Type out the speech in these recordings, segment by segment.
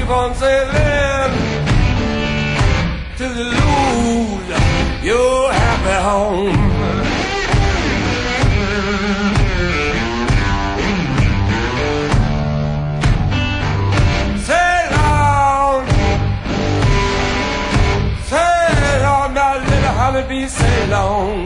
gone sailing till you lose your happy home. Sail on, my little honeybee, sail on.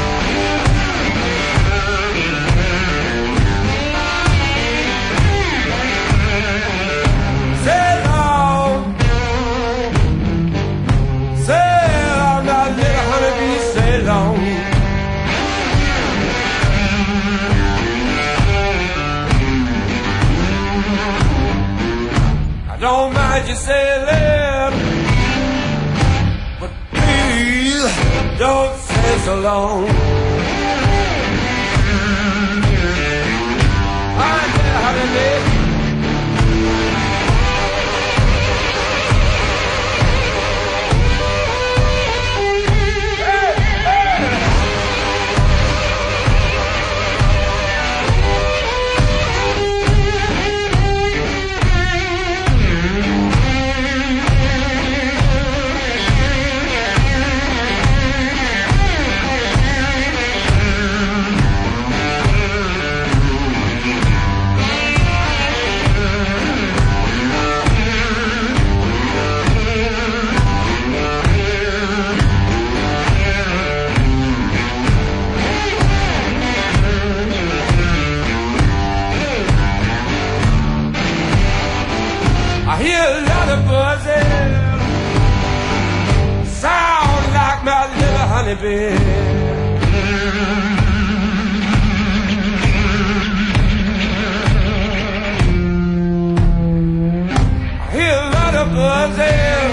I don't mind you sailing, but please don't stay so long. I hear a lot of buzzing, sound like my little honeybee. I hear a lot of buzzing,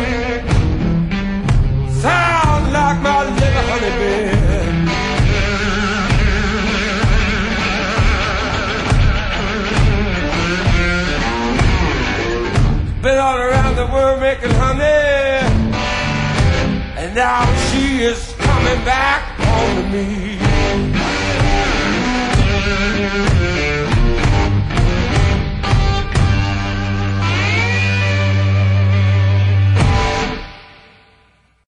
sound like my little honeybee. Been all around the world making honey, and now she is coming back home to me.